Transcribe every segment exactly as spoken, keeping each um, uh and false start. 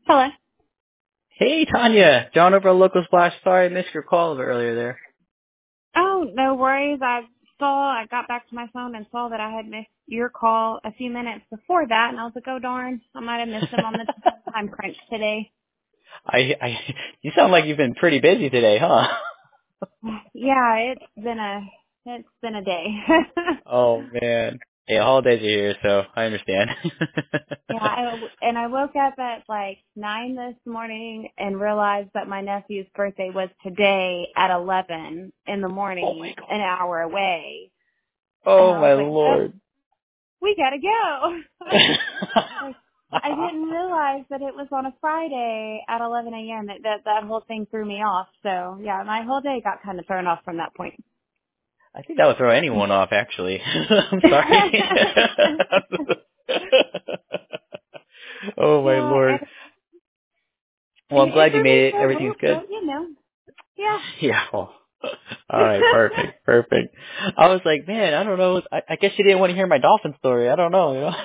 Hello. Hey, Tanya. John over at Local Splash. Sorry I missed your call earlier there. Oh, no worries. I saw, I got back to my phone and saw that I had missed your call a few minutes before that, and I was like, oh darn, I might have missed him on the time crunch today. I, I, you sound like you've been pretty busy today, huh? Yeah, it's been a, it's been a day. Oh, man. Hey, holidays are here, so I understand. Yeah, I, and I woke up at like nine this morning and realized that my nephew's birthday was today at eleven in the Oh, my morning, God. an hour away. And Oh, I was my like, oh, Lord. we gotta go. Like, I didn't realize that it was on a Friday at eleven a.m. That, that that whole thing threw me off. So yeah, my whole day got kind of thrown off from that point. I think that would throw anyone off, actually. I'm sorry. Oh, my Well, Lord. and, Well, and I'm glad you interviews made it. go Everything's well, good. so you know, yeah. Yeah. Well, all right. Perfect. Perfect. I was like, man, I don't know. I, I guess you didn't want to hear my dolphin story. I don't know. You know.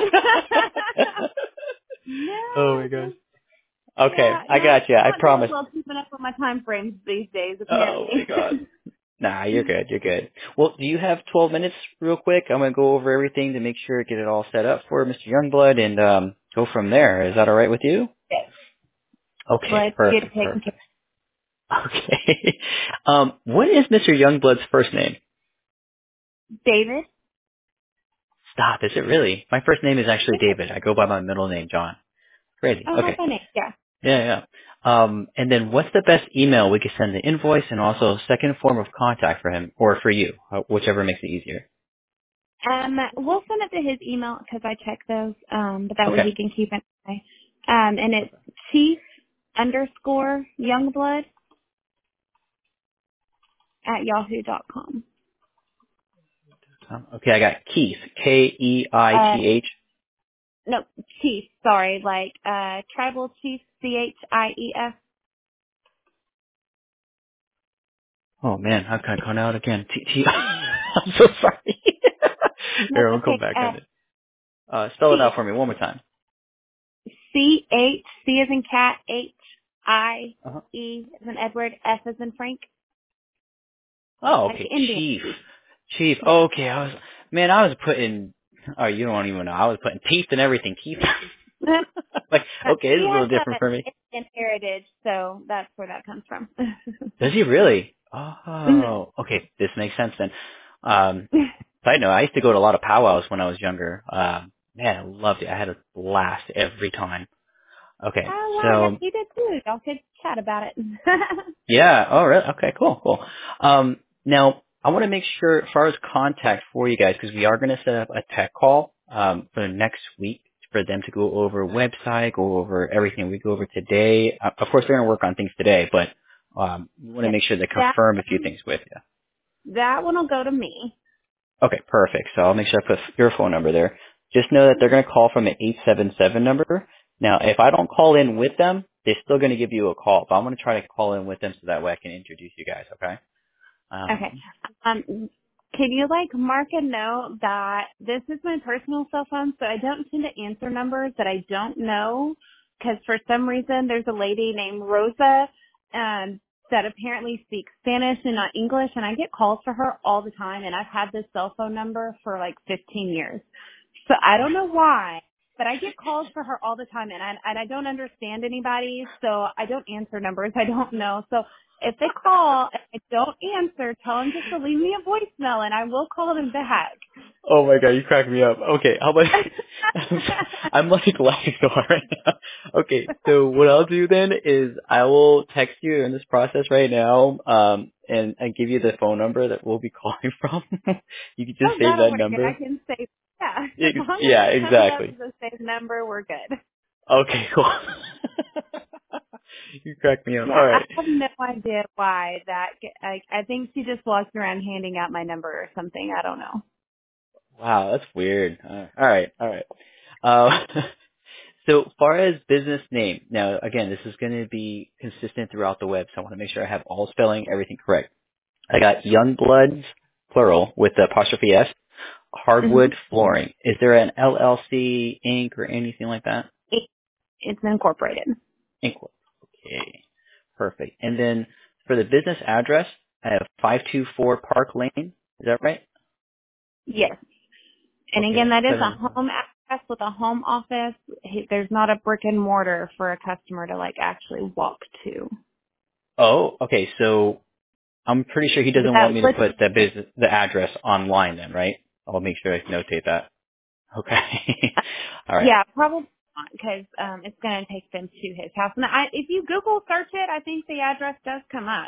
Oh No, my gosh. just Okay, yeah, I not got you. I not very promise. well keeping up with my time frames these days, Oh my apparently. god. Nah, you're good. You're good. Well, do you have twelve minutes, real quick? I'm gonna go over everything to make sure get it all set up for Mister Youngblood and um go from there. Is that all right with you? Yes. Okay. Let's get it Perfect. taken care Perfect. Okay. um, what is Mister Youngblood's first name? of. David. Stop. Is it really? My first name is actually Yeah. David. I go by my middle name, John. Crazy. Oh, how Okay. funny. Yeah. Yeah, yeah. Um, and then what's the best email we could send the invoice and also second form of contact for him or for you, uh, whichever makes it easier. Um, we'll send it to his email because I check those, um, but that way Okay. he can keep it. Um, and it's chief underscore youngblood at yahoo dot com. Um, okay, I got Keith, K E I Uh, T H. no, chief, sorry, like, uh, tribal chief, C H I E F. Oh man, how can I call out again? T T. I'm so sorry. That's Here, we'll come okay. back Uh, on it. Uh, spell it chief, out for me one more time. C H, C as in cat, H I Uh-huh. E as in Edward, F as in Frank, Oh, like okay, Indian Chief. chief. Chief. Yeah. Okay, I was, man, I was putting, oh, you don't even know. I was putting teeth and everything. Teeth. Like, Uh, okay, this is he a has little different for me. a Indian heritage, so that's where that comes from. Does he really? Mhm. Oh, okay. This makes sense then. Um, side note, I used to go to a lot of powwows when I was younger. Um, man, I loved it. I had a blast every time. Okay, Oh wow, yeah, so he did too. Y'all could chat about it. yeah. Oh, really? Okay, cool, cool. Um, now I want to make sure, as far as contact for you guys, because we are going to set up a tech call um, for next week for them to go over website, go over everything we go over today. Uh, of course, they're going to work on things today, but um, we want to Yeah. make sure they That confirm a few things with you. that one will go to me. Okay, perfect. So I'll make sure I put your phone number there. Just know that they're going to call from an eight seven seven number. Now, if I don't call in with them, they're still going to give you a call, but I'm going to try to call in with them so that way I can introduce you guys, okay? Okay. Um, Um, can you like mark a note that this is my personal cell phone, so I don't tend to answer numbers that I don't know, because for some reason there's a lady named Rosa um, that apparently speaks Spanish and not English, and I get calls for her all the time, and I've had this cell phone number for like fifteen years. So I don't know why, but I get calls for her all the time, and I, and I don't understand anybody, so I don't answer numbers I don't know. So if they call and I don't answer, tell them just to leave me a voicemail, and I will call them back. oh my god, you crack me up. Okay, how about I'm like laughing so hard right now. Okay, so what I'll do then is I will text you in this process right now, um, and and give you the phone number that we'll be calling from. You can just Oh, save that'll that work. And I number. can say, yeah, as Ex- long as Yeah, it's coming up exactly. as a safe number, we're good. Okay, cool. You crack me up. Yeah, All I right. have no idea why that. I, I think she just walks around handing out my number or something. I don't know. Wow, that's weird. Uh, all right, all right. Uh, so far as business name, now again, this is going to be consistent throughout the web, so I want to make sure I have all spelling, everything correct. I got Youngbloods, plural, with the apostrophe S, Mm-hmm. Hardwood Flooring. Is there an L L C, Inc, or anything like that? It's incorporated. Incorporated. Okay. Perfect. And then for the business address, I have five two four Park Lane. Is that right? Yes. And again, Okay. that is a Seven. home address with a home office. He- There's not a brick and mortar for a customer to like actually walk to. Oh, okay. So I'm pretty sure he But doesn't want that me to would, put the business, the address online then, right? I'll make sure I notate that. Okay. All right. yeah, probably not because um, it's going to take them to his house. And I, if you Google search it, I think the address does come up.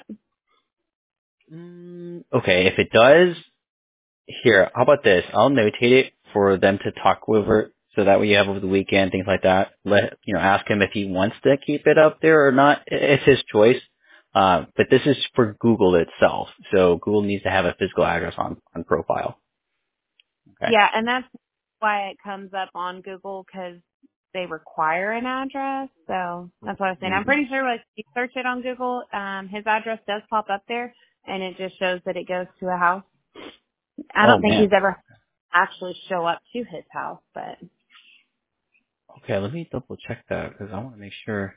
Mm, okay. If it does, here, how about this? I'll notate it for them to talk over, so that way you have over the weekend, things like that. Let you know, ask him if he wants to keep it up there or not. I- It's his choice. Uh, but this is for Google itself, so Google needs to have a physical address on on profile. Okay. Yeah, and that's why it comes up on Google because they require an address. So that's what I was saying. I'm Mhm. pretty sure like if you search it on Google, um, his address does pop up there, and it just shows that it goes to a house. I Oh don't think he's man. ever actually show up to his house, but Okay, let me double check that because I want to make sure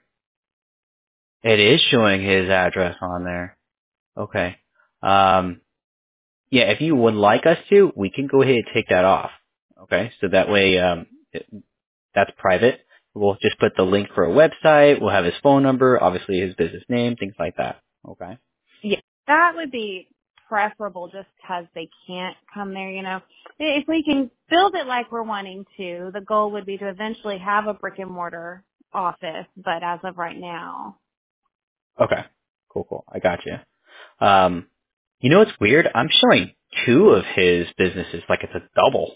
it is showing his address on there. Okay. Um, yeah, if you would like us to, we can go ahead and take that off. Okay, so that way um, it, that's private. We'll just put the link for a website. We'll have his phone number, obviously his business name, things like that. Okay. yeah, that would be preferable just because they can't come there, you know. If we can build it like we're wanting to, the goal would be to eventually have a brick and mortar office, but as of right now. Okay. Cool, cool. I got you. Um, you know what's weird? I'm showing two of his businesses like it's a double.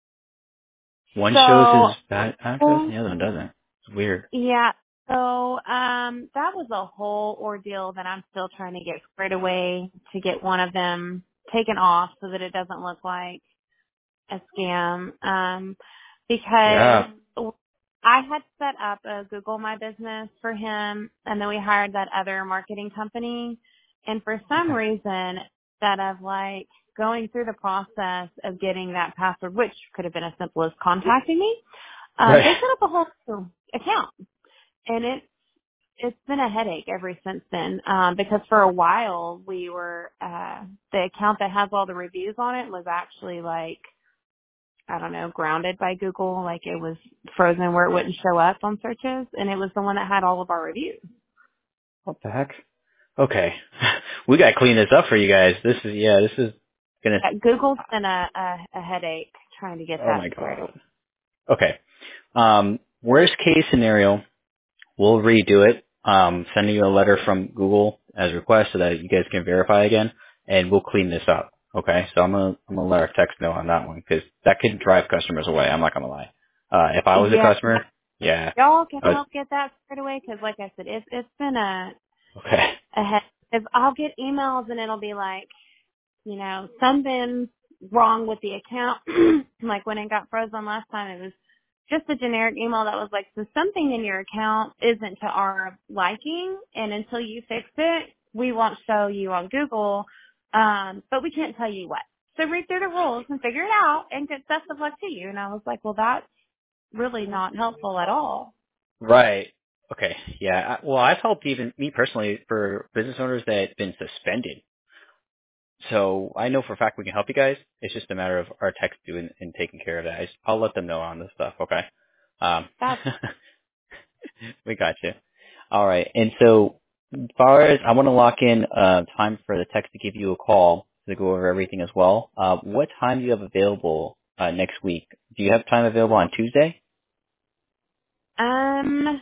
One shows his So, bad address well, and the other one doesn't. It's weird. yeah. So, um, that was a whole ordeal that I'm still trying to get squared away to get one of them taken off so that it doesn't look like a scam. Um, because Yeah. I had set up a Google My Business for him and then we hired that other marketing company. And for some Okay. reason, instead of like going through the process of getting that password, which could have been as simple as contacting me, um, they Right. set up a whole new account, and it it's been a headache ever since then. Um, because for a while we were uh, the account that has all the reviews on it was actually like I don't know grounded by Google, like it was frozen where it wouldn't show up on searches, and it was the one that had all of our reviews. What the heck? Okay. We gotta clean this up for you guys. This is, yeah, this is gonna, Uh, Google's been a, a, a headache trying to get oh that my squared away. god. Okay. Um, worst case scenario, we'll redo it. Um, sending you a letter from Google as request so that you guys can verify again, and we'll clean this up. Okay. So I'm gonna, I'm gonna let our text know on that one because that could drive customers away. I'm not gonna lie. Uh, if I was a Yeah, customer, yeah. y'all can Uh, help get that squared away because, like I said, it's it's been a okay. a head. If I'll get emails and it'll be like, you know, something's wrong with the account. Like when it got frozen last time, it was just a generic email that was like, so something in your account isn't to our liking, and until you fix it, we won't show you on Google, um, but we can't tell you what. So read through the rules and figure it out, and good best of luck to you. And I was like, well, that's really not helpful at all. Right. Okay. Yeah. I- Well, I've helped even me personally for business owners that have been suspended. So I know for a fact we can help you guys. It's just a matter of our techs doing and taking care of that. I just, I'll let them know on this stuff. Okay. Um, That's we got you. All right. And so as far as I want to lock in uh, time for the techs to give you a call to go over everything as well. Uh, what time do you have available uh, next week? Do you have time available on Tuesday? um.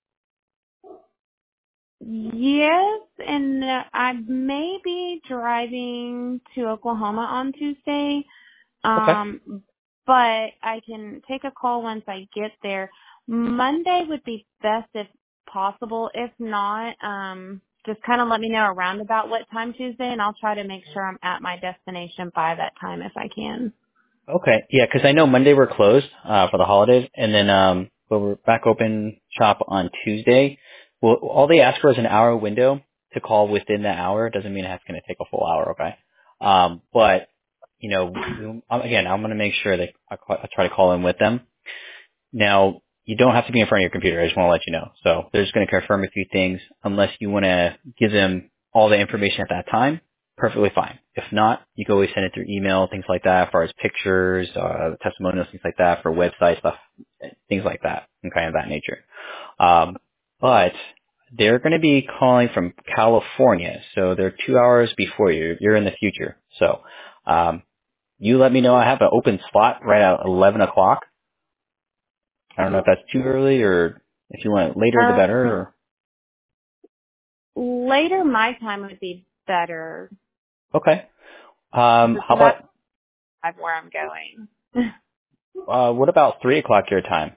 Yes, and uh, I may be driving to Oklahoma on Tuesday, Okay. um, but I can take a call once I get there. Monday would be best if possible. If not, um, just kind of let me know around about what time Tuesday, and I'll try to make sure I'm at my destination by that time if I can. Okay. Yeah, 'cause I know Monday we're closed uh, for the holidays, and then um, but we're back open shop on Tuesday. Well, all they ask for is an hour window to call within the hour. Doesn't mean it's going to take a full hour. Okay. Um, but you know, we, um, again, I'm going to make sure that I, call, I try to call in with them. Now, you don't have to be in front of your computer. I just want to let you know. So they're just going to confirm a few things. Unless you want to give them all the information at that time, perfectly fine. If not, you can always send it through email, things like that, as far as pictures, uh, testimonials, things like that, for website stuff, things like that, and kind of that nature. Um, but they're going to be calling from California, so they're two hours before you. You're in the future. So um, you let me know. I have an open slot right at eleven o'clock. I don't know if that's too early or if you want it later, the better. Um, Or later my time would be better okay. Um, because how that's about where I'm going. uh, what about three o'clock your time?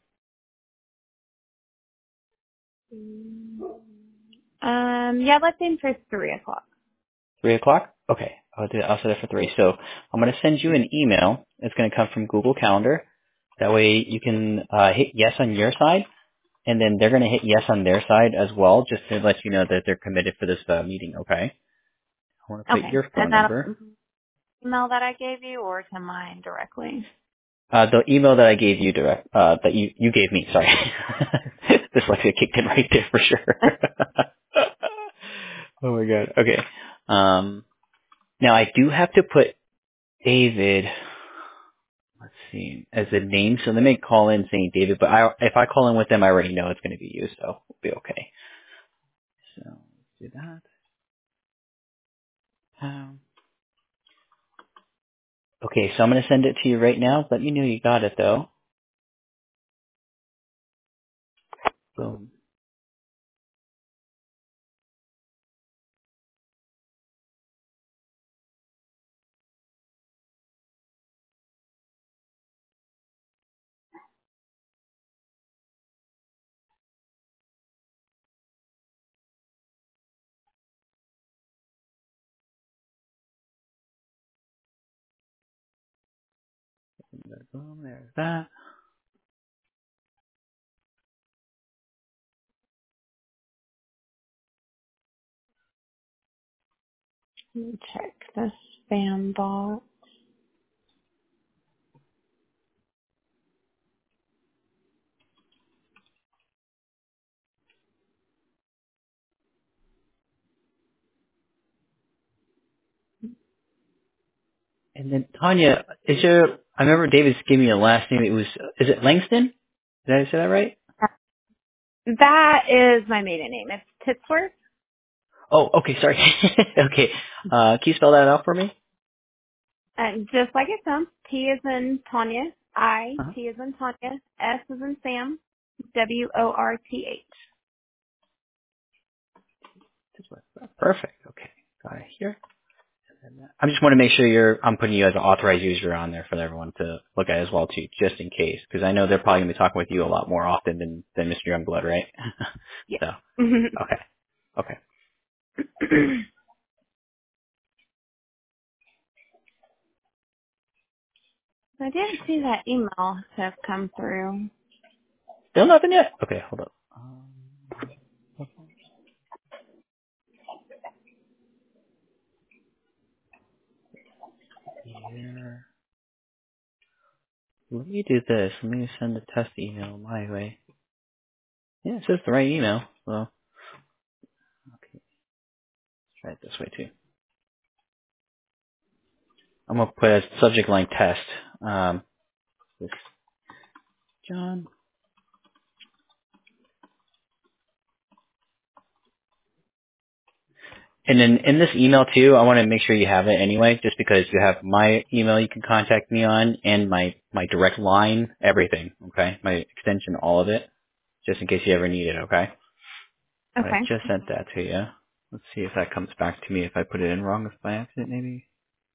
um, yeah, let's aim for three o'clock. Three o'clock? Okay, I'll do. I'll set it for three. So I'm going to send you an email. It's going to come from Google Calendar. That way you can uh, hit yes on your side, and then they're going to hit yes on their side as well, just to let you know that they're committed for this uh, meeting. Okay. I want to put Okay, your and phone that number. email that I gave you or to mine directly. Uh, the email that I gave you direct, uh, that you, you gave me, sorry. Dyslexia kicked in right there for sure. Oh my god. Okay. Um, now I do have to put David, let's see, as a name, so they may call in saying David, but I, if I call in with them, I already know it's going to be you, so we'll be okay. So, let's do that. Um, okay, so I'm going to send it to you right now. Let me know you got it though. Boom. Boom, there's that. Let me check the spam box. And then Tanya, is there? I remember David's giving me a last name. It was, is it Langston? Did I say that right? That is my maiden name. It's Titsworth. Oh, okay, sorry. Okay, uh, can you spell that out for me? And just like it sounds, T is in Tanya, I, Uh-huh. T is in Tanya, S is in Sam, W O R T H. Perfect. Okay, got it here. I just want to make sure you're. I'm putting you as an authorized user on there for everyone to look at as well too, just in case, because I know they're probably gonna be talking with you a lot more often than than Mister Youngblood, right? Yeah. So, okay, okay. I didn't see that email have come through. Still nothing yet. Okay, hold up. Um, here. Let me do this. Let me send a test email my way. Yeah, it says the right email. Well, okay, let's try it this way too. I'm gonna put as subject line test. Um, this John. And then in this email too, I want to make sure you have it anyway, just because you have my email you can contact me on and my, my direct line, everything, okay? My extension, all of it, just in case you ever need it, okay? But I Okay. just sent that to you. Let's see if that comes back to me if I put it in wrong by accident maybe.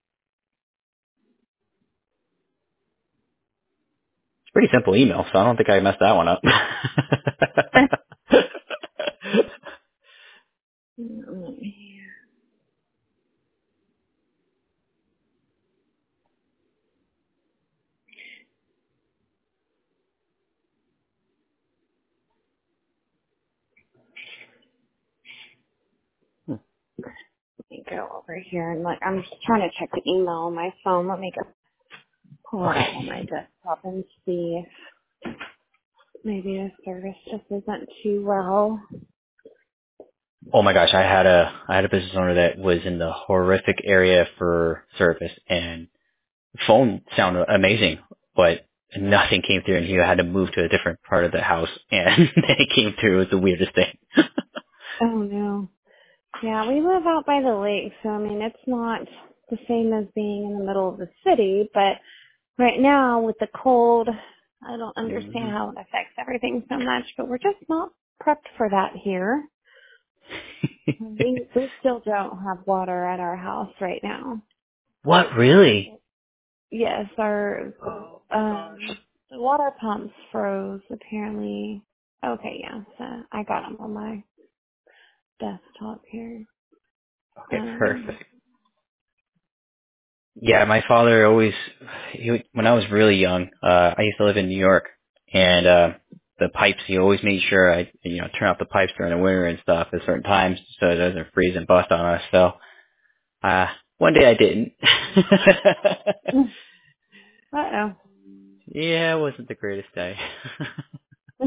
It's a pretty simple email, so I don't think I messed that one up. Let me go over here and look. I'm just trying to check the email on my phone. Let me go pull it up Okay. on my desktop and see. Maybe the service just isn't too well. Oh my gosh, I had a I had a business owner that was in the horrific area for service, and the phone sounded amazing, but nothing came through, and he had to move to a different part of the house, and then it came through. It was the weirdest thing. Oh no. Yeah, we live out by the lake, so I mean it's not the same as being in the middle of the city, but right now with the cold, I don't hmm understand how it affects everything so much, but we're just not prepped for that here. We we still don't have water at our house right now. What really? Yes, our Oh gosh. um the water pumps froze apparently. Okay, yeah, so I got them on my desktop here. Okay, Um, perfect. Yeah, my father always, he, would- when I was really young, uh, I used to live in New York, and uh, the pipes, he always made sure I, you know, turn off the pipes during the winter and stuff at certain times so it doesn't freeze and bust on us. So, uh, one day I didn't. uh Yeah, it wasn't the greatest day. oh.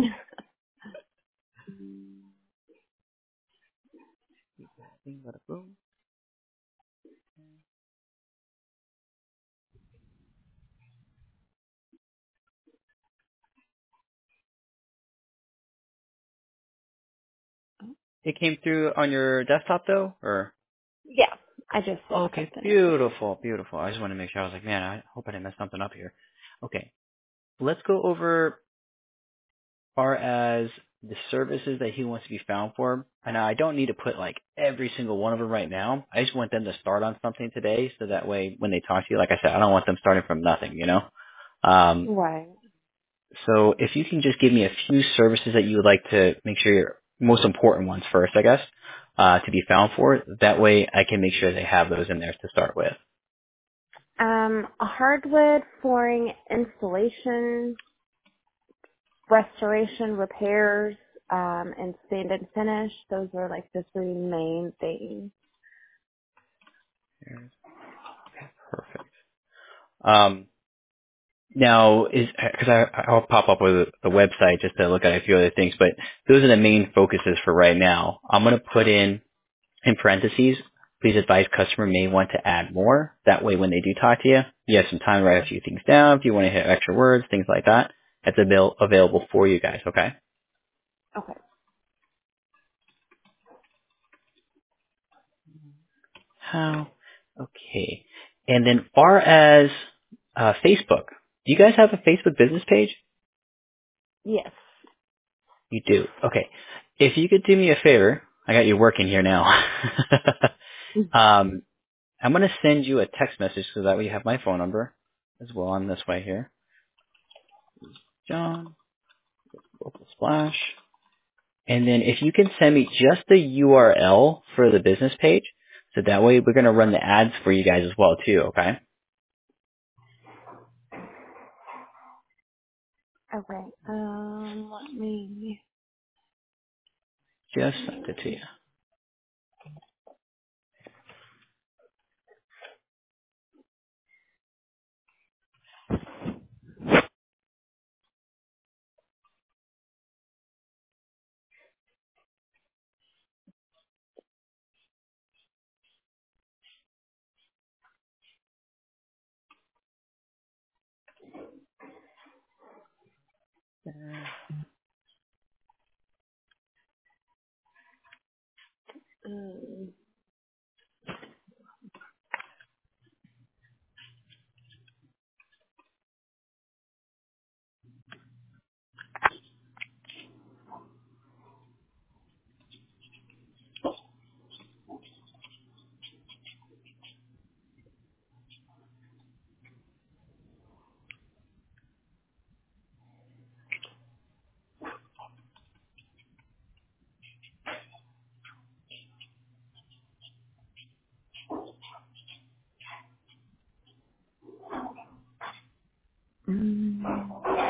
It came through on your desktop though, or? Yeah, I just Okay, accepted it. beautiful, beautiful. I just want to make sure. I was like, man, I hope I didn't mess something up here. Okay, let's go over far as the services that he wants to be found for. And I don't need to put like every single one of them right now. I just want them to start on something today, so that way when they talk to you, like I said, I don't want them starting from nothing, you know. Um, Right. so if you can just give me a few services that you would like to make sure your most important ones first, I guess, uh, to be found for. That way I can make sure they have those in there to start with. Um, hardwood flooring installation, restoration, repairs, um, and sand and finish. Those are like the three main things. Perfect. Um, now, is because I I'll pop up with the website just to look at a few other things, but those are the main focuses for right now. I'm going to put in in parentheses. Please advise customer may want to add more. That way, when they do talk to you, you have some time to write a few things down. If you want to hit extra words, things like that, that's avail- available for you guys. Okay. Okay. How? Okay. And then, far as uh, Facebook, do you guys have a Facebook business page? Yes. You do. Okay. If you could do me a favor, I got you working here now. um, I'm going to send you a text message so that way you have my phone number as well on this way here. John, local splash. And then if you can send me just the U R L for the business page, so that way we're going to run the ads for you guys as well too, okay? Okay. Um, let me. Just sent it to you. Um, mm.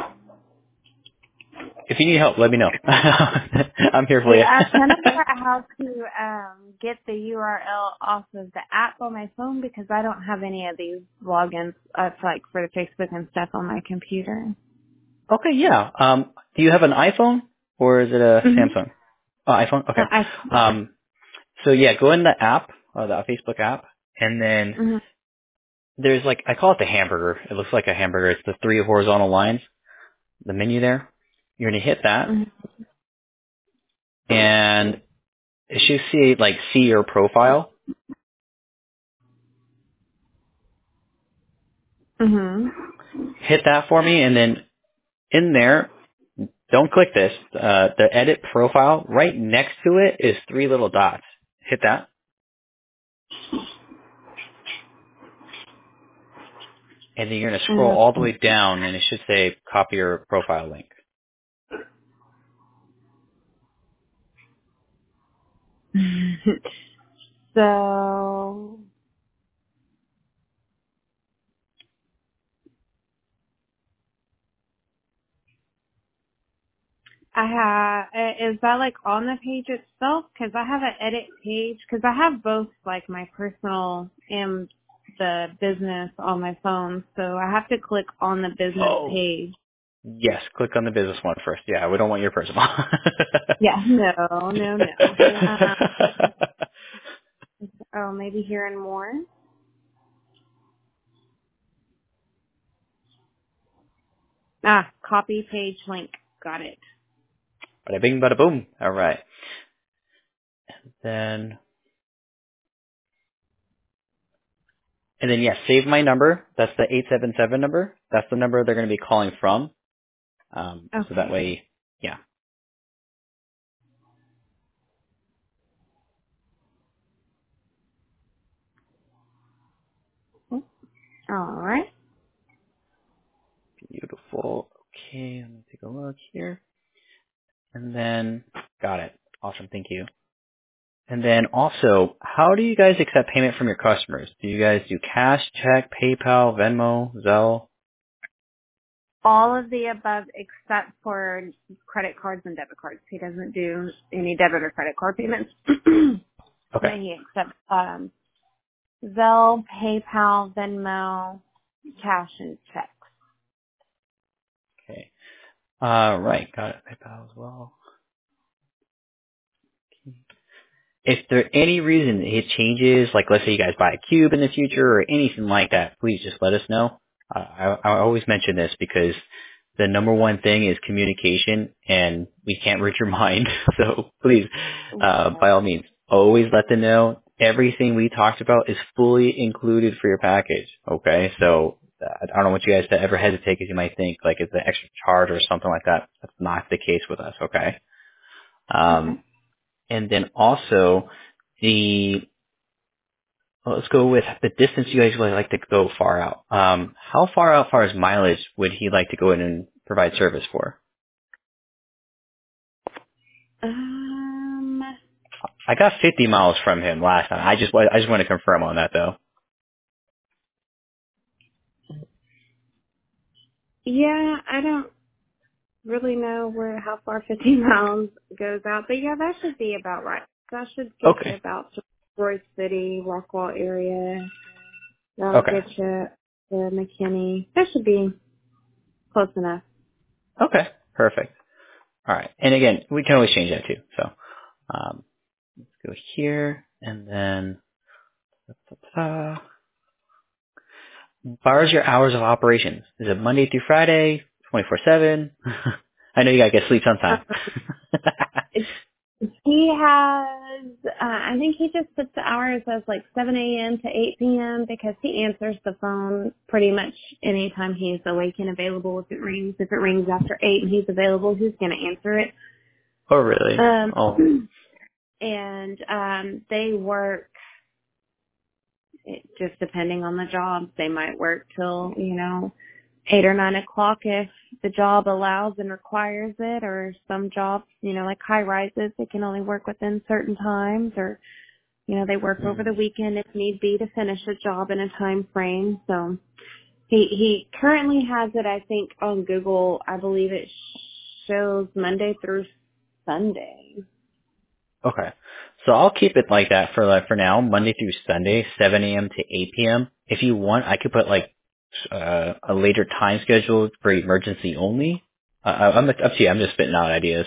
If you need help, let me know. I'm here for Yeah, you. I'm trying to figure out how to um get the U R L off of the app on my phone because I don't have any of these logins uh, like for the Facebook and stuff on my computer. Okay, yeah. Um, do you have an iPhone or is it a Mm-hmm. Samsung? Oh, iPhone. Uh, Okay. I, Um, so yeah, go in the app, uh, the Facebook app, and then mm-hmm. there's like I call it the hamburger. It looks like a hamburger. It's the three horizontal lines, the menu there. You're gonna hit that, Mm-hmm. and it should see like see your profile. Mm-hmm. Hit that for me, and then in there, don't click this. Uh, the edit profile right next to it is three little dots. Hit that, and then you're gonna scroll Uh, all the way down, and it should say copy your profile link. so I have, uh, is that like on the page itself? Cause I have an edit page, cause I have both like my personal and the business on my phone. So I have to click on the business Oh, page. yes. Click on the business one first. Yeah, we don't want your personal. Yeah, no, no, no. Uh, oh, maybe hearing more. Ah, copy page link. Got it. Bada bing, bada boom. All right. Then, and then yes, save my number. That's the eight seven seven number. That's the number they're going to be calling from. Um, so that Okay. way, yeah. All right. Beautiful. Okay, let me take a look here. And then, got it. Awesome. Thank you. And then also, how do you guys accept payment from your customers? Do you guys do cash, check, PayPal, Venmo, Zelle? All of the above except for credit cards and debit cards. He doesn't do any debit or credit card payments. But Okay. he accepts um, Zelle, PayPal, Venmo, cash, and checks. Okay. All right. Got it. PayPal as well. If there any reason it changes, like let's say you guys buy a cube in the future or anything like that, please just let us know. Uh, I, I always mention this because the number one thing is communication, and we can't read your mind. So please, uh, by all means, always let them know everything we talked about is fully included for your package. Okay, so uh, I don't want you guys to ever hesitate because you might think like it's an extra charge or something like that. That's not the case with us. Okay. Um, Okay. and then also the well, let's go with the distance you guys would like to go far out. Um, how far out, far as mileage, would he like to go in and provide service for? Um. I got fifty miles from him last time. I just wa- I just want to confirm on that though. Yeah, I don't really know where how far fifty miles goes out, but yeah, that should be about right. That should get you Okay. about to Roy City, Rockwall area. That'll Okay. get you to McKinney. That should be close enough. Okay. Perfect. All right. And again, we can always change that too. So um, let's go here and then. Uh, as far as your hours of operations, is it Monday through Friday, twenty-four seven? I know you gotta get sleep sometime. Um, he has, uh, I think he just puts the hours as like seven a.m. to eight p.m. because he answers the phone pretty much anytime he's awake and available. If it rings, if it rings after eight and he's available, he's going to answer it. Oh, really? Oh, Um, and um, they work, it, just depending on the job, they might work till, you know, eight or nine o'clock if the job allows and requires it, or some jobs, you know, like high rises, they can only work within certain times, or, you know, they work over hmm. the weekend if need be to finish a job in a time frame. So he, he currently has it, I think, on Google. I believe it shows Monday through Sunday. Okay. So I'll keep it like that for like for now, Monday through Sunday, seven a.m. to eight p.m. If you want, I could put like uh, a later time schedule for emergency only. Uh, I'm up to you. I'm just spitting out ideas.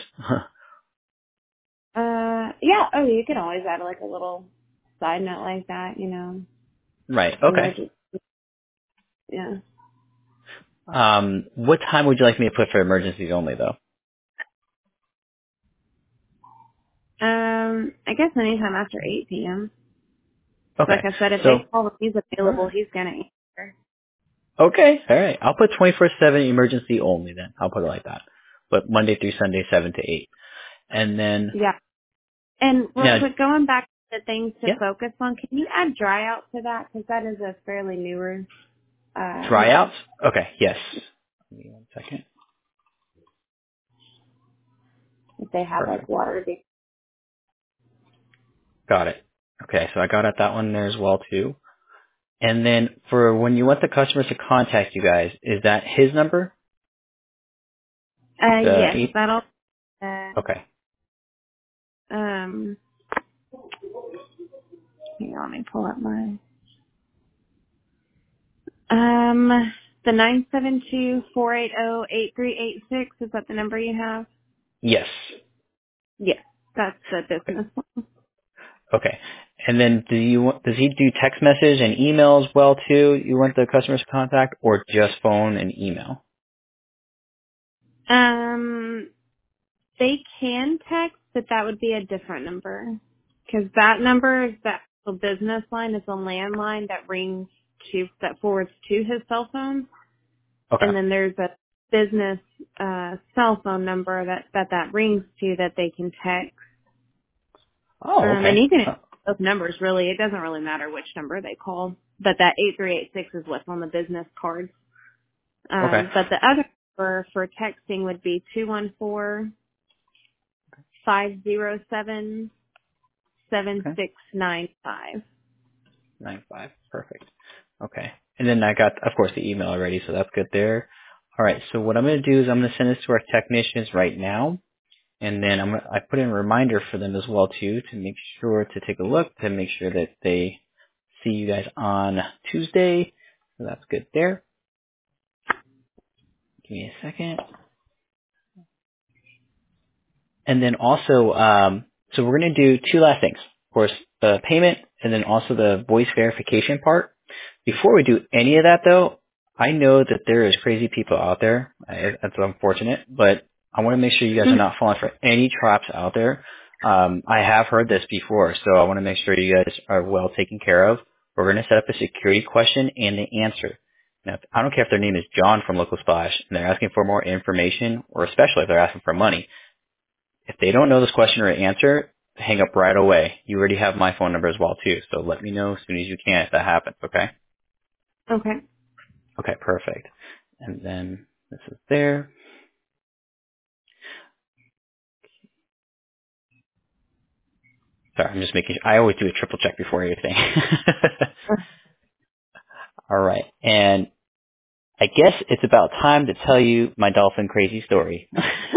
Uh, yeah. Oh, you could always add like a little side note like that, you know, Right. Okay. emergency. Yeah. Um, what time would you like me to put for emergencies only, though? Um, I guess anytime after eight p.m. Like Okay. I said, if So, they call him, he's all available. right. He's gonna answer. Okay. All right. I'll put twenty-four seven emergency only then. I'll put it like that. But Monday through Sunday, seven to eight. And then, Yeah. And real now, quick, going back to things to yeah, focus on, can you add dry out to that? Because that is a fairly newer uh, tryouts? Okay. Yes. Give me one second. if they have like Perfect. water. to- Got it. Okay. So I got at that one there as well, too. And then for when you want the customers to contact you guys, is that his number? Uh, The yes, eight? that'll. Uh, Okay. um, hang on, let me pull up my. Um, the nine seven two four eight zero eight three eight six. Is that the number you have? Yes. Yes, that's the Okay. business one. Okay. And then do you want, does he do text message and email as well too? You want the customers to contact or just phone and email? Um, they can text, but that would be a different number. Because that number is the actual business line. Is a landline that rings to, that forwards to his cell phone. Okay. And then there's a business, uh, cell phone number that, that that rings to that they can text. Oh, Um, and okay. even if Uh, both numbers really, it doesn't really matter which number they call. But that eight three eight six is what's on the business cards. Okay. Um, but the other number for texting would be two one four five zero seven seven Okay. six nine five. Nine five. Perfect. Okay. And then I got, of course, the email already, so that's good there. All right. So what I'm going to do is I'm going to send this to our technicians right now. And then I'm gonna, I put in a reminder for them as well too to make sure to take a look to make sure that they see you guys on Tuesday. So that's good there. Give me a second. And then also, um, so we're going to do two last things. Of course, the payment and then also the voice verification part. Before we do any of that though, I know that there is crazy people out there. I, that's unfortunate, but I want to make sure you guys are not falling for any traps out there. Um, I have heard this before, so I want to make sure you guys are well taken care of. We're going to set up a security question and the answer. Now, I don't care if their name is John from Local Splash and they're asking for more information, or especially if they're asking for money. If they don't know this question or answer, hang up right away. You already have my phone number as well too, so let me know as soon as you can if that happens, okay? Okay. Okay, perfect. And then this is there. Sorry, I'm just making I always do a triple check before everything. All right. And I guess it's about time to tell you my dolphin crazy story.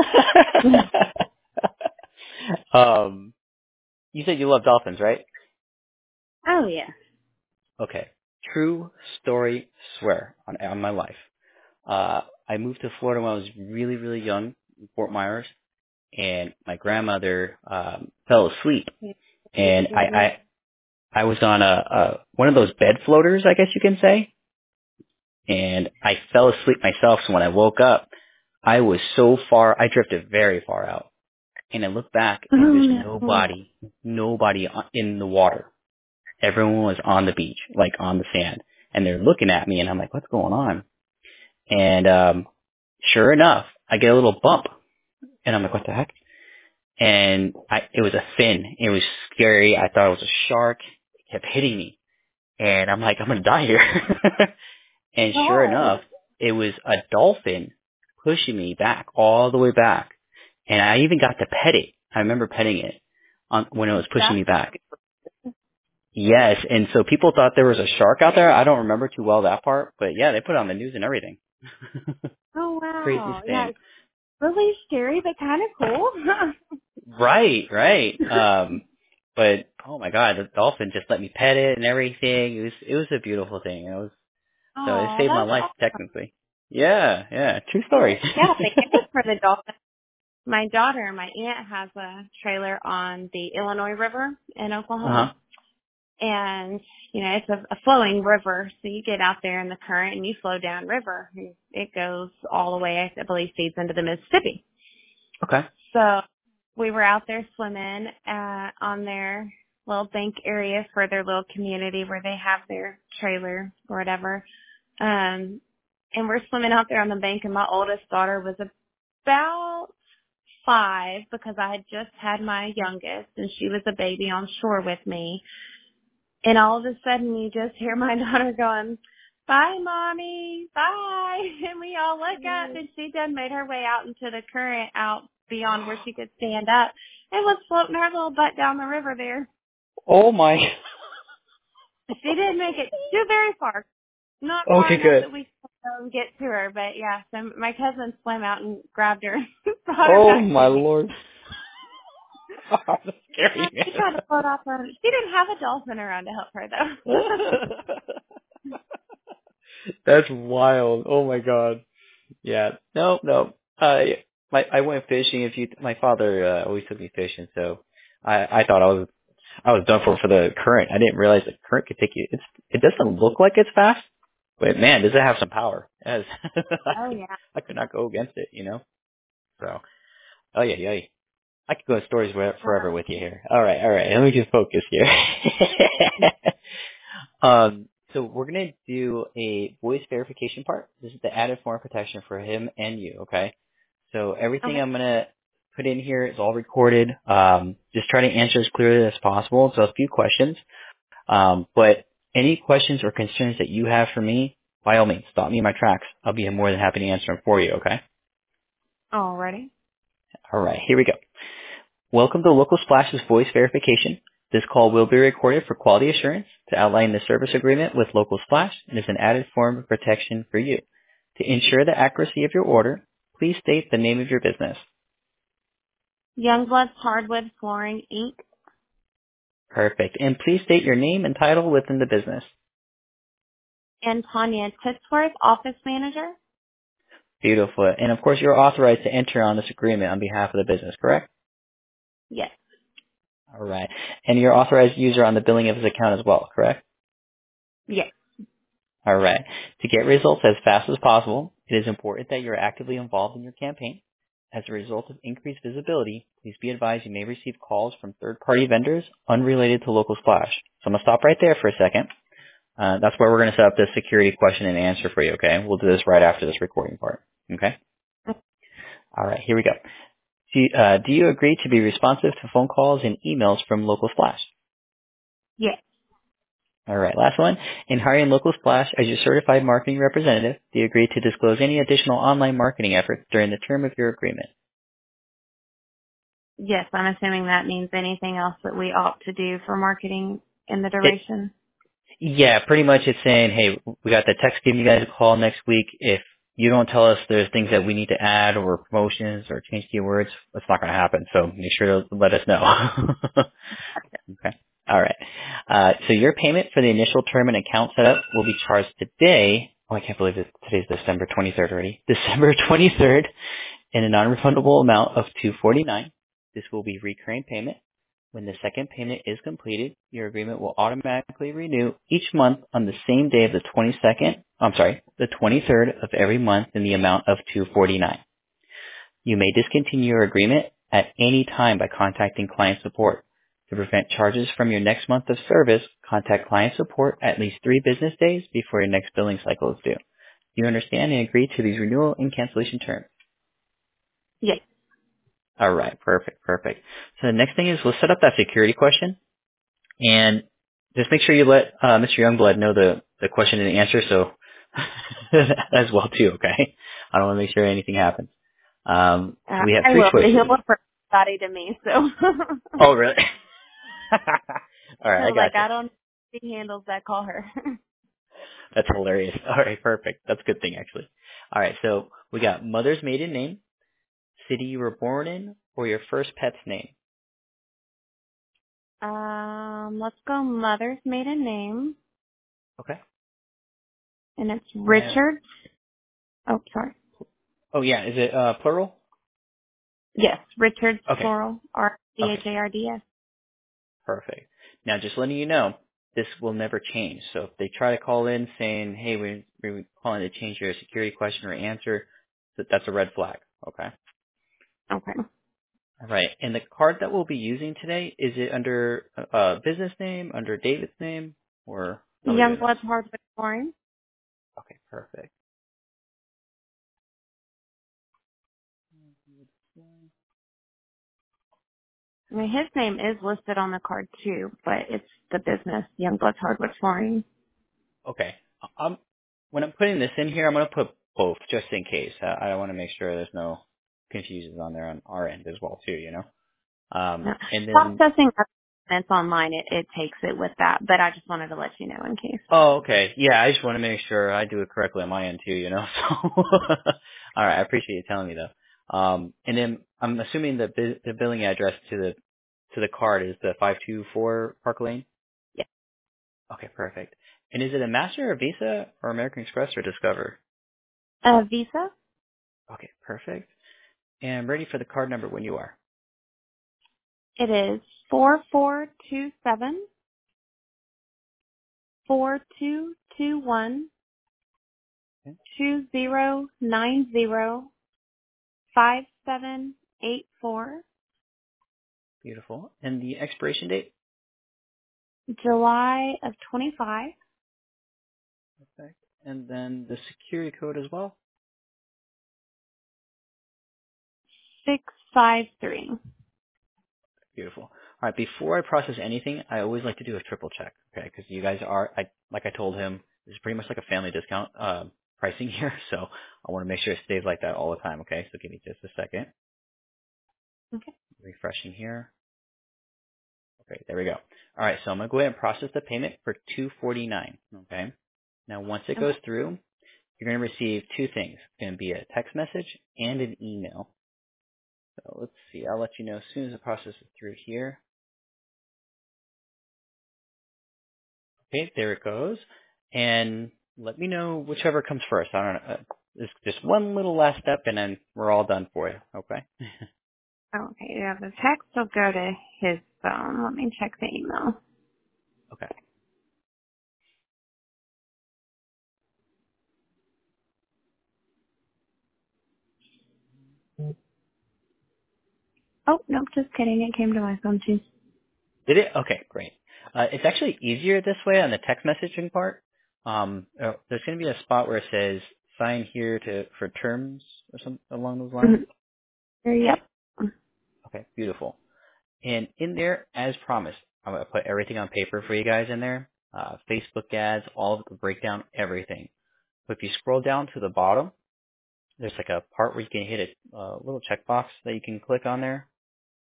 um, you said you love dolphins, right? Oh yeah. Okay. True story, swear, on, on my life. Uh, I moved to Florida when I was really, really young in Fort Myers, and my grandmother um, fell asleep, Yeah. and I, I I was on a, a one of those bed floaters, I guess you can say, and I fell asleep myself. So when I woke up, I was so far, I drifted very far out, and I looked back, Oh and there's no. nobody, nobody on- in the water. Everyone was on the beach, like on the sand, and they're looking at me, and I'm like, what's going on? And um, sure enough, I get a little bump, and I'm like, what the heck? And I, it was a fin. It was scary. I thought it was a shark. It kept hitting me. And I'm like, I'm gonna die here. And sure God. enough, it was a dolphin pushing me back, all the way back. And I even got to pet it. I remember petting it on, when it was pushing That's me back. Yes, and so people thought there was a shark out there. I don't remember too well that part, but yeah, they put it on the news and everything. oh wow. Craziest Yeah, thing. it's really scary but kinda cool. Right, right. Um, but oh my god, the dolphin just let me pet it and everything. It was it was a beautiful thing. It was so it Oh, saved my that's life awesome. technically. Yeah, yeah. True story. Yeah, they gave us for the dolphin. My daughter, my aunt has a trailer on the Illinois River in Oklahoma. Uh-huh. And, you know, it's a, a flowing river. So you get out there in the current and you flow down river. It goes all the way, I believe, feeds into the Mississippi. Okay. So we were out there swimming uh, on their little bank area for their little community where they have their trailer or whatever. Um, and we're swimming out there on the bank, and my oldest daughter was about five because I had just had my youngest, and she was a baby on shore with me. And all of a sudden, you just hear my daughter going, "Bye, Mommy, bye." And we all look up, and she done made her way out into the current out beyond where she could stand up and was floating her little butt down the river there. Oh my. She didn't make it too very far. Not far Okay, enough good. that we could um, get to her, but yeah, so my cousin swam out and grabbed her, brought her Oh back my to me. lord. That's scary, She tried to float off her. She didn't have a dolphin around to help her though. man. That's wild. Oh my god. Yeah. No, no. Uh, my I went fishing. If you, my father uh, always took me fishing, so I I thought I was I was done for for the current. I didn't realize the current could take you. It's it doesn't look like it's fast, but man, does it have some power? As I Oh could yeah. I could not go against it, you know. So oh yeah, yeah. I could go in stories where- forever with you here. All right, all right. Let me just focus here. um, so we're gonna do a voice verification part. This is the added form of protection for him and you. Okay. So everything Okay. I'm gonna put in here is all recorded. Um, just try to answer as clearly as possible. So a few questions. Um, but any questions or concerns that you have for me, by all means, stop me in my tracks. I'll be more than happy to answer them for you. Okay. Alrighty. All right. Here we go. Welcome to Local Splash's voice verification. This call will be recorded for quality assurance to outline the service agreement with Local Splash and is an added form of protection for you. To ensure the accuracy of your order, please state the name of your business. Youngblood's Hardwood Flooring, Incorporated. Perfect. And please state your name and title within the business. And Tanya Titsworth, Office Manager. Beautiful. And of course, you're authorized to enter on this agreement on behalf of the business, correct? Yes. All right. And you're authorized user on the billing of his account as well, correct? Yes. All right. To get results as fast as possible, it is important that you're actively involved in your campaign. As a result of increased visibility, please be advised you may receive calls from third-party vendors unrelated to Local Splash. So I'm going to stop right there for a second. Uh, that's where we're going to set up this security question and answer for you, okay? We'll do this right after this recording part, okay? All right, here we go. Do you, uh, do you agree to be responsive to phone calls and emails from Local Splash? Yes. All right, last one. In hiring Local Splash as your certified marketing representative, do you agree to disclose any additional online marketing efforts during the term of your agreement? Yes. I'm assuming that means anything else that we opt to do for marketing in the It, duration. yeah, pretty much it's saying, hey, we got the text giving you guys a call next week. If you don't tell us there's things that we need to add or promotions or change keywords, that's not going to happen. So make sure to let us know. Okay. All right. Uh, so your payment for the initial term and account setup will be charged today. Oh, I can't believe it. Today's December twenty-third already. December twenty-third in a non-refundable amount of two hundred forty-nine dollars. This will be recurring payment. When the second payment is completed, your agreement will automatically renew each month on the same day of the twenty-second, I'm sorry, the twenty-third of every month in the amount of two hundred forty-nine dollars. You may discontinue your agreement at any time by contacting client support. To prevent charges from your next month of service, contact client support at least three business days before your next billing cycle is due. You understand and agree to these renewal and cancellation terms. Yes. All right, perfect, perfect. So the next thing is we'll set up that security question, and just make sure you let uh, Mister Youngblood know the, the question and answer, so as well too. Okay, I don't want to make sure anything happens. Um, Uh, so we have I three will. He'll choices. refer everybody to me, so. Oh, really? All right, I So like gotcha. I don't he handles that, call her. That's hilarious. All right, perfect. That's a good thing, actually. All right, so we got mother's maiden name, city you were born in, or your first pet's name. um, let's go mother's maiden name, Okay. and it's Uh, Richard. Oh, sorry. Oh yeah, is it uh, plural? Yes, Richards Okay. plural. R C H Okay. A R D S. Perfect. Now, just letting you know, this will never change. So if they try to call in saying, "Hey, we're, we're calling to change your security question or answer," that that's a red flag. Okay. Okay. All right. And the card that we'll be using today, is it under a a business name, under David's name, or how are we doing this? Youngblood Hardwood Flooring. Okay. Perfect. I mean, his name is listed on the card too, but it's the business Youngblood Hardwood Flooring. Okay. Um, when I'm putting this in here, I'm going to put both just in case. I, I want to make sure there's no confusions on there on our end as well too, you know? Um, No. and then, Processing documents online, it, it takes it with that, but I just wanted to let you know in case. oh, okay. Yeah, I just want to make sure I do it correctly on my end too, you know? So, all right. I appreciate you telling me though. Um, and then I'm assuming the, bi- the billing address to the, to the card is the five two four Park Lane? Yeah. Okay, perfect. And is it a Master or Visa or American Express or Discover? Uh, Visa, Okay, perfect. And I'm ready for the card number when you are. it is four four two seven four two two one Okay, two zero nine zero five seven eight four beautiful. And the expiration date? July of twenty-five Perfect. And then the security code as well? six five three. Beautiful. All right, before I process anything, I always like to do a triple check, okay? Because you guys are, I, like I told him, this is pretty much like a family discount uh, pricing here, so I want to make sure it stays like that all the time, okay? So give me just a second. Okay. Refreshing here. Okay, there we go. All right, so I'm going to go ahead and process the payment for two forty-nine, okay? Now, once it goes Okay. through, you're going to receive two things. It's going to be a text message and an email. So let's see. I'll let you know as soon as the process is through here. Okay, there it goes. And let me know whichever comes first. I don't know. Uh, There's just one little last step, and then we're all done for you. Okay. Okay. Yeah, the text will go to his phone. Let me check the email. Okay. Oh, nope, just kidding. It came to my phone too. Did it? Okay, great. Uh, it's actually easier this way on the text messaging part. Um, uh, there's going to be a spot where it says "sign here to for terms" or something along those lines. Mhm. Yep. Okay, beautiful. And in there, as promised, I'm going to put everything on paper for you guys in there. Uh, Facebook ads, all of the breakdown, everything. But if you scroll down to the bottom, there's like a part where you can hit a uh, little checkbox that you can click on there.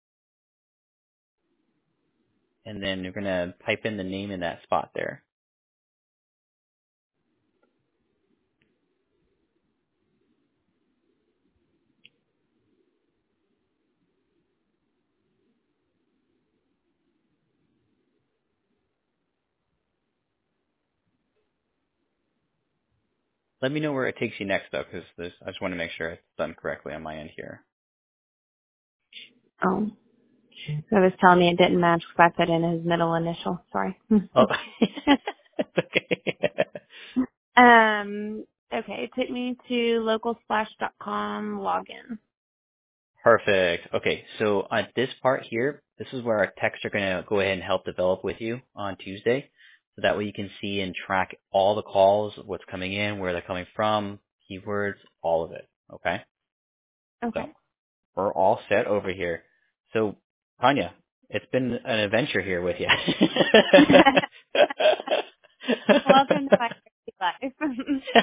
And then you're going to type in the name in that spot there. Let me know where it takes you next, though, because I just want to make sure it's done correctly on my end here. Oh, it was telling me it didn't match because I put in his middle initial. Sorry. Oh, it's okay. um. Okay. It took me to local splash dot com login. Perfect. Okay, so on this part here, this is where our techs are going to go ahead and help develop with you on Tuesday. So that way you can see and track all the calls, what's coming in, where they're coming from, keywords, all of it. Okay? So Okay. we're all set over here. So, Tanya, it's been an adventure here with you. Welcome to my crazy life.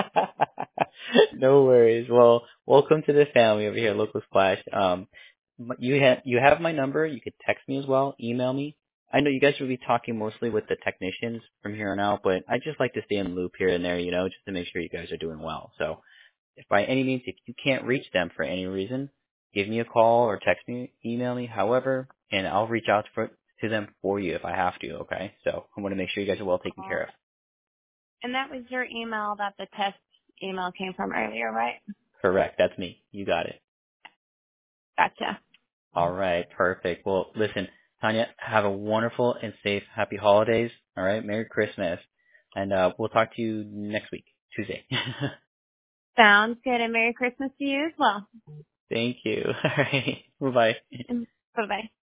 No worries. Well, welcome to the family over here, Local Splash. Um, m- you have you have my number. You could text me as well, email me. I know you guys will be talking mostly with the technicians from here on out, but I just like to stay in the loop here and there, you know, just to make sure you guys are doing well. So, if by any means, if you can't reach them for any reason, give me a call or text me, email me, however, and I'll reach out for, to them for you if I have to. Okay? So I want to make sure you guys are well taken care of. And that was your email that the test email came from earlier, right? Correct. That's me. You got it. Gotcha. All right. Perfect. Well, listen, Tanya, have a wonderful and safe, happy holidays. All right. Merry Christmas. And uh, we'll talk to you next week, Tuesday. Sounds good. And Merry Christmas to you as well. Thank you. All right. Bye-bye. Bye bye.